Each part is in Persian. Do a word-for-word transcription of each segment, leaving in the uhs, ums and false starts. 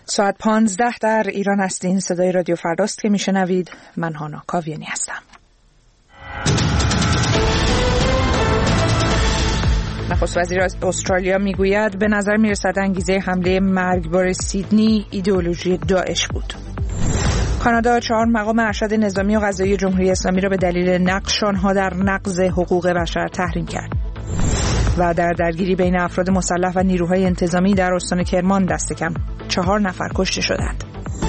ساعت پانزده در ایران هستین. صدای رادیو فرداست که میشنوید. من هانا کاویانی هستم. نخست وزیر استرالیا میگوید به نظر میرسد انگیزه حمله مرگبار سیدنی ایدئولوژی داعش بود. کانادا چهار مقام ارشد نظامی و قضایی جمهوری اسلامی را به دلیل نقش آنها در نقض حقوق بشر تحریم کرد. و در درگیری بین افراد مسلح و نیروهای انتظامی در استان کرمان دست کم چهار نفر کشته شدند.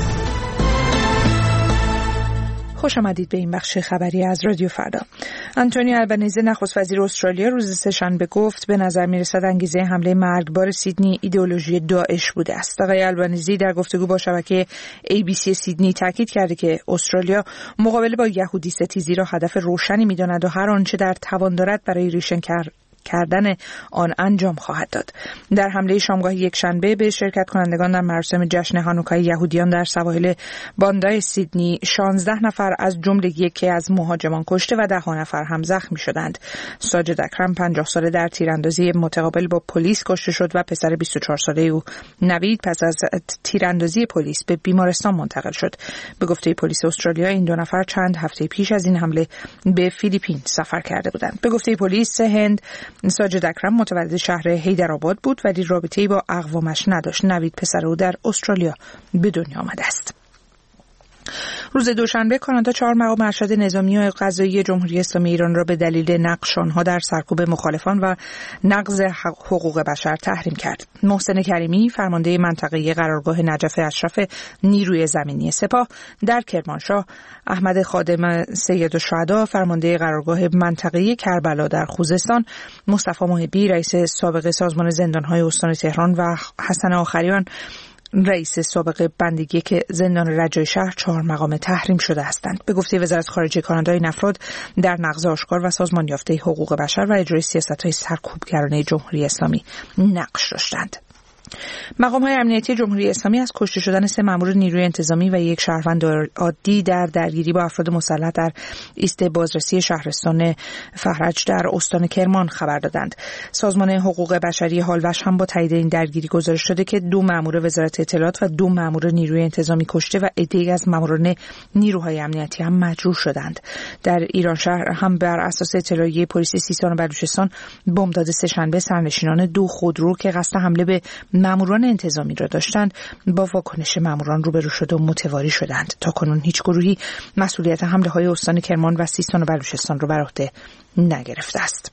خوش آمدید به این بخش خبری از رادیو فردا. آنتونی البنیزی نخست وزیر استرالیا روز سه‌شنبه گفت به نظر می‌رسد انگیزه حمله مرگبار سیدنی ایدئولوژی داعش بوده است. آقای البنیزی در گفتگو با شبکه ای بی سی سیدنی تاکید کرده که استرالیا مقابله با یهودی ستیزی را هدف روشنی می‌داند و هر آنچه در توان دارد برای ریشه‌کن کردن آن انجام خواهد داد. در حمله شامگاه یک شنبه به شرکت کنندگان در مراسم جشن هانوکای یهودیان در سواحل باندای سیدنی شانزده نفر از جمله یکی از مهاجمان کشته و ده نفر هم زخمی شدند. ساجد اکرم پنجاه ساله در تیراندازی متقابل با پلیس کشته شد و پسر بیست و چهار ساله او نوید پس از تیراندازی پلیس به بیمارستان منتقل شد. به گفته پلیس استرالیا این دو نفر چند هفته پیش از این حمله به فیلیپین سفر کرده بودند. به گفته پلیس هند ساجد اکرم متولد شهر حیدرآباد بود ولی رابطه‌ای با اقوامش نداشت. نوید پسر او در استرالیا به دنیا آمده است. روز دوشنبه کانادا چهار مقام ارشد نظامی و قضایی جمهوری اسلامی ایران را به دلیل نقش آنها در سرکوب مخالفان و نقض حقوق بشر تحریم کرد. محسن کریمی فرمانده منطقه قرارگاه نجف اشرف نیروی زمینی سپاه در کرمانشاه، احمد خادم سیدالشهدا فرمانده قرارگاه منطقه کربلا در خوزستان، مصطفی محبی رئیس سابق سازمان زندانهای استان تهران و حسن آخریان رئیس سابق بندگی که زندان رجای شهر چهار مقام تحریم شده هستند. به گفته وزارت خارجه کانادا این افراد در نقض آشکار و سازمان یافته حقوق بشر و اجرای سیاست‌های سرکوبگرانه جمهوری اسلامی نقش داشتند. مقام‌های امنیتی جمهوری اسلامی از کشته شدن سه مأمور نیروی انتظامی و یک شهروند عادی در درگیری با افراد مسلح در ایست بازرسی شهرستان فرج در استان کرمان خبر دادند. سازمان حقوق بشری هالوش هم با تایید این درگیری گزارش داده که دو مأمور وزارت اطلاعات و دو مأمور نیروی انتظامی کشته و عده‌ای از مأموران نیروهای امنیتی هم مجروح شدند. در ایران شهر هم بر اساس اطلاعیه پلیس سیستان و بلوچستان بمبداد سه‌شنبه سرنشینان دو خودرو که قصد حمله به ماموران انتظامی را داشتند با واکنش ماموران روبرو شد و متواری شدند. تا کنون هیچ گروهی مسئولیت حمله های استان کرمان و سیستان و بلوچستان را بر عهده نگرفته است.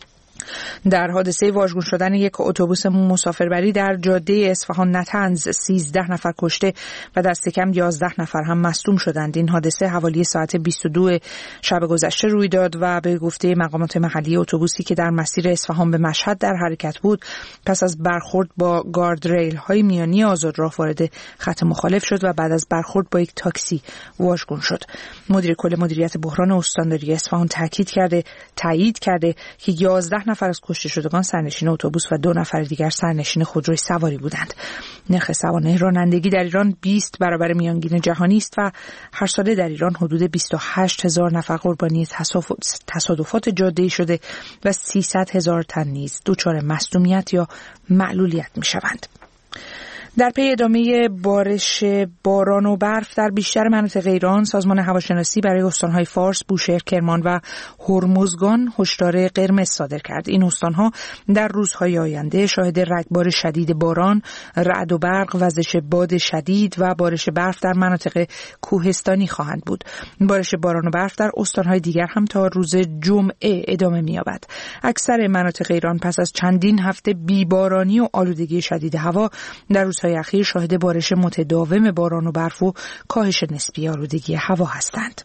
در حادثه واژگون شدن یک اتوبوس مسافربری در جاده اصفهان نطنز سیزده نفر کشته و دست کم یازده نفر هم مصدوم شدند. این حادثه حوالی ساعت بیست و دو شب گذشته روی داد و به گفته مقامات محلی اتوبوسی که در مسیر اصفهان به مشهد در حرکت بود پس از برخورد با گاردریل های میانی آزادراه وارد خط مخالف شد و بعد از برخورد با یک تاکسی واژگون شد. مدیر کل مدیریت بحران استانداری اصفهان تاکید کرده تایید کرده که یازده نفر از کشته شدگان سرنشین اتوبوس و دو نفر دیگر سرنشین خودروی سواری بودند. نرخ سوانح رانندگی در ایران بیست برابر میانگین جهانی است و هر ساله در ایران حدود بیست و هشت هزار نفر قربانی تصادفات جاده‌ای شده و سیصد هزار تن نیز دچار مصدومیت یا معلولیت می‌شوند. در پی ادامه بارش باران و برف در بیشتر مناطق ایران، سازمان هواشناسی برای استان‌های فارس، بوشهر، کرمان و هرمزگان هشدار قرمز صادر کرد. این استان‌ها در روزهای آینده شاهد رگبار شدید باران، رعد و برق، وزش باد شدید و بارش برف در مناطق کوهستانی خواهند بود. بارش باران و برف در استان‌های دیگر هم تا روز جمعه ادامه می‌یابد. اکثر مناطق ایران پس از چندین هفته بی‌بارانی و آلودگی شدید هوا در روزهای اخیر شاهد بارش متداوم باران و برف و کاهش نسبی آلودگی هوا هستند.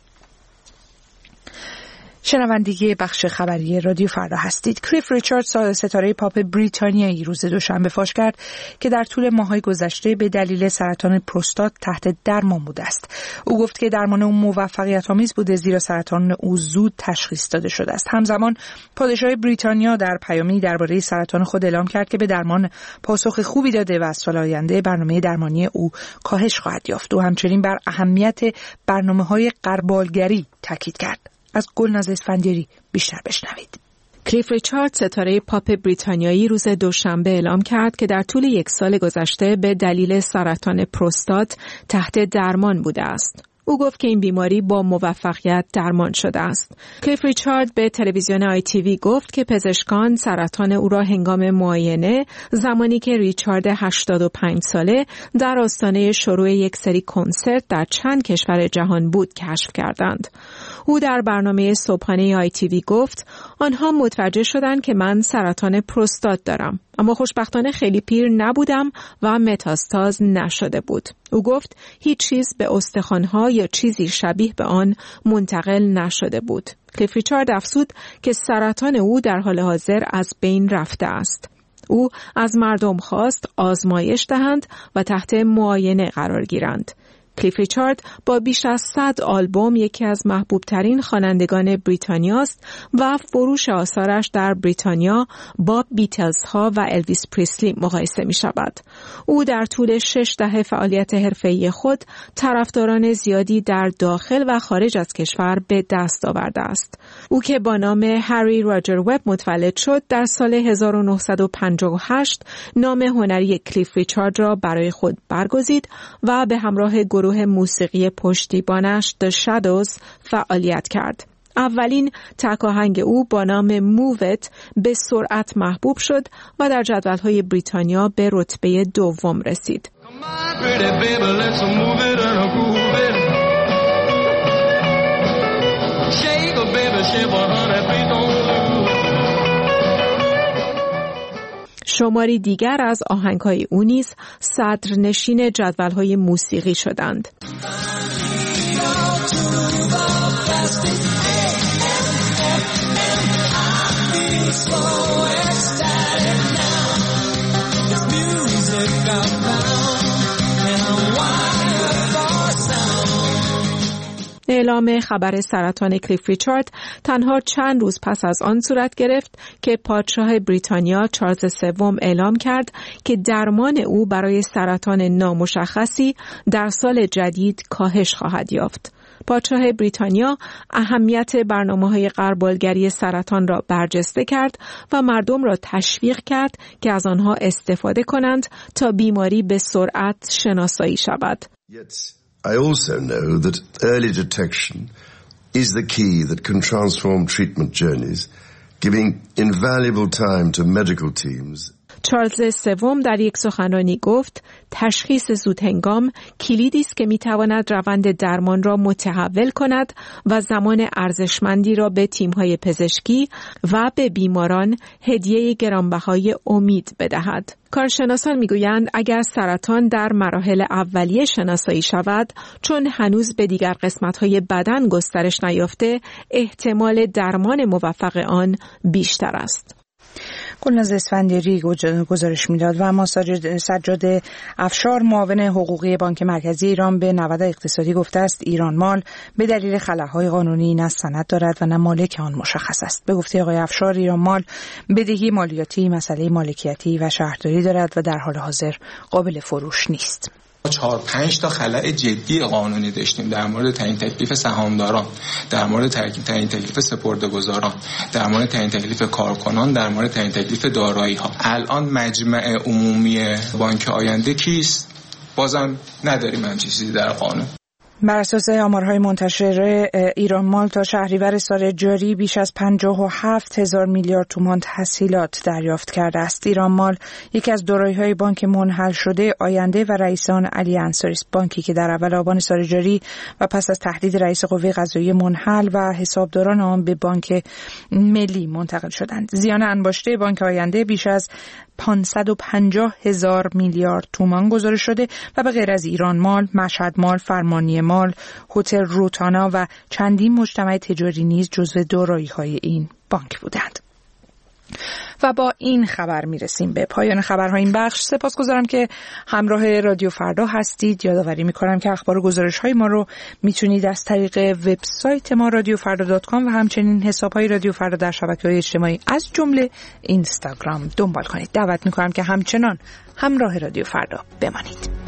شنوندگی بخش خبری رادیو فردا هستید. کلیف ریچاردز ستاره پاپ بریتانیایی روز دوشنبه فاش کرد که در طول ماه‌های گذشته به دلیل سرطان پروستات تحت درمان بوده است. او گفت که درمان او موفقیت‌آمیز بوده زیرا سرطان او زود تشخیص داده شده است. همزمان پادشاه بریتانیا در پیامی درباره سرطان خود اعلام کرد که به درمان پاسخ خوبی داده و از سال آینده برنامه درمانی او کاهش خواهد یافت. او همچنین بر اهمیت برنامه‌های غربالگری تاکید کرد. از گلناز اسفندیاری بیشتر بشنوید. کلیف ریچارد، ستاره پاپ بریتانیایی، روز دوشنبه اعلام کرد که در طول یک سال گذشته به دلیل سرطان پروستات تحت درمان بوده است. او گفت که این بیماری با موفقیت درمان شده است. کلیف ریچارد به تلویزیون آی تی وی گفت که پزشکان سرطان او را هنگام معاینه، زمانی که ریچارد هشتاد و پنج ساله در آستانه شروع یک سری کنسرت در چند کشور جهان بود کشف کردند. او در برنامه صبحانه آی تی وی گفت آنها متوجه شدند که من سرطان پروستات دارم، اما خوشبختانه خیلی پیر نبودم و متاستاز نشده بود. او گفت هیچ چیز به استخوان‌ها یا چیزی شبیه به آن منتقل نشده بود. کلیف ریچارد افزود که سرطان او در حال حاضر از بین رفته است. او از مردم خواست آزمایش دهند و تحت معاینه قرار گیرند. کلیف ریچارد با بیش از صد آلبوم یکی از محبوب ترین خوانندگان بریتانیا است و فروش آثارش در بریتانیا با بیتلز ها و الویس پریسلی مقایسه می شود. او در طول شش دهه فعالیت حرفه‌ای خود طرفداران زیادی در داخل و خارج از کشور به دست آورده است. او که با نام هری راجر وب متولد شد، در سال هزار و نهصد و پنجاه و هشت نام هنری کلیف ریچارد را برای خود برگزید و به همراه گروه موسیقی پشتیبانش The Shadows فعالیت کرد. اولین تک آهنگ او با نام Move It به سرعت محبوب شد و در جدول‌های بریتانیا به رتبه دوم رسید. شماری دیگر از آهنگ‌های او نیز صدرنشین جدول‌های موسیقی شدند. اعلام خبر سرطان کلیف ریچارد تنها چند روز پس از آن صورت گرفت که پادشاه بریتانیا چارلز سوم اعلام کرد که درمان او برای سرطان نامشخصی در سال جدید کاهش خواهد یافت. پادشاه بریتانیا اهمیت برنامه‌های غربالگری سرطان را برجسته کرد و مردم را تشویق کرد که از آنها استفاده کنند تا بیماری به سرعت شناسایی شود. I also know that early detection is the key that can transform treatment journeys, giving invaluable time to medical teams. چارلز سوم در یک سخنرانی گفت تشخیص زودهنگام کلیدی است که میتواند روند درمان را متحول کند و زمان ارزشمندی را به تیم‌های پزشکی و به بیماران هدیه گرانبهای امید بدهد. کارشناسان میگویند اگر سرطان در مراحل اولیه شناسایی شود، چون هنوز به دیگر قسمت‌های بدن گسترش نیافته، احتمال درمان موفق آن بیشتر است. گلناز اسفندیاری گزارش میداد. و اما سجاد افشار، معاون حقوقی بانک مرکزی ایران، به نود اقتصادی گفته است ایران مال به دلیل خلاهای قانونی نه سند دارد و نه مالک آن مشخص است. به گفته آقای افشار، ایران مال بدهی مالیاتی، مسئله مالکیتی و شهرداری دارد و در حال حاضر قابل فروش نیست. چهار پنج تا خلأ جدی قانونی داشتیم در مورد تعیین تکلیف سهامداران، در مورد تعیین تکلیف سپرده‌گذاران، در مورد تعیین تکلیف کارکنان، در مورد تعیین تکلیف دارایی‌ها. الان مجمع عمومی بانک آینده کیست؟ بازم نداریم همچین چیزی در قانون. بر اساس آمارهای منتشر ایران مال تا شهریور سال جاری بیش از پنجاه و هفت هزار میلیارد تومان تسهیلات دریافت کرده است. ایران مال یکی از دارایی‌های بانک منحل شده آینده و رئیس آن علی انصاری است، بانکی که در اول آبان سال جاری و پس از تهدید رئیس قوه قضاییه منحل و حسابداران آن به بانک ملی منتقل شدند. زیان انباشته بانک آینده بیش از پانصد و پنجاه هزار میلیارد تومان گزارش شده و به غیر از ایران مال، مشهد مال، فرمانیه مال، هتل روتانا و چندین مجتمع تجاری نیز جزو دارایی‌های این بانک بودند. و با این خبر میرسیم به پایان خبرهای این بخش. سپاسگزارم که همراه رادیو فردا هستید. یادآوری میکنم که اخبار و گزارش‌های ما رو میتونید از طریق وبسایت ما رادیو فردا دات کام و همچنین حساب‌های رادیو فردا در شبکه‌های اجتماعی از جمله اینستاگرام دنبال کنید. دعوت میکنم که همچنان همراه رادیو فردا بمانید.